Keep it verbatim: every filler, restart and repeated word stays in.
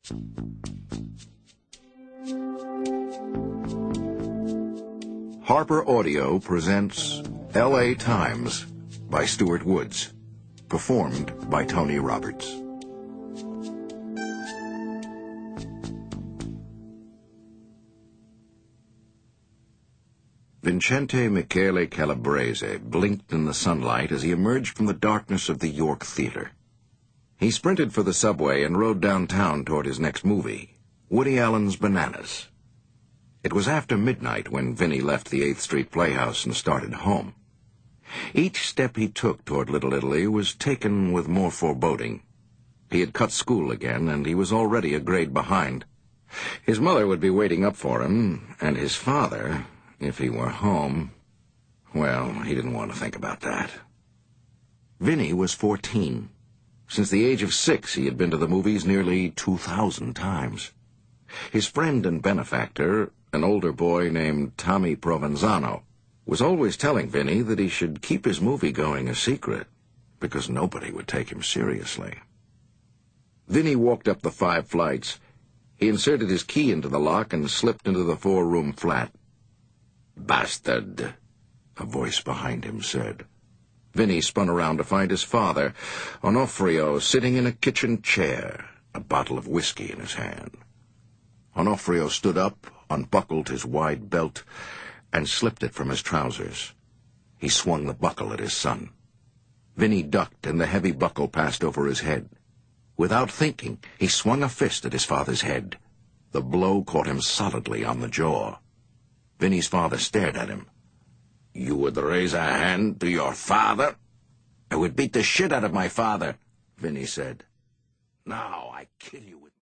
Harper Audio presents L A Times by Stuart Woods, performed by Tony Roberts. Vincente Michele Calabrese blinked in the sunlight as he emerged from the darkness of the York Theater. He sprinted for the subway and rode downtown toward his next movie, Woody Allen's Bananas. It was after midnight when Vinny left the eighth Street Playhouse and started home. Each step he took toward Little Italy was taken with more foreboding. He had cut school again, and he was already a grade behind. His mother would be waiting up for him, and his father, if he were home, well, he didn't want to think about that. Vinny was fourteen. Since the age of six, he had been to the movies nearly two thousand times. His friend and benefactor, an older boy named Tommy Provenzano, was always telling Vinny that he should keep his movie-going a secret, because nobody would take him seriously. Vinny walked up the five flights. He inserted his key into the lock and slipped into the four-room flat. "Bastard," a voice behind him said. Vinny spun around to find his father, Onofrio, sitting in a kitchen chair, a bottle of whiskey in his hand. Onofrio stood up, unbuckled his wide belt, and slipped it from his trousers. He swung the buckle at his son. Vinny ducked, and the heavy buckle passed over his head. Without thinking, he swung a fist at his father's head. The blow caught him solidly on the jaw. Vinny's father stared at him. "You would raise a hand to your father?" "I would beat the shit out of my father," Vinny said. "Now I kill you with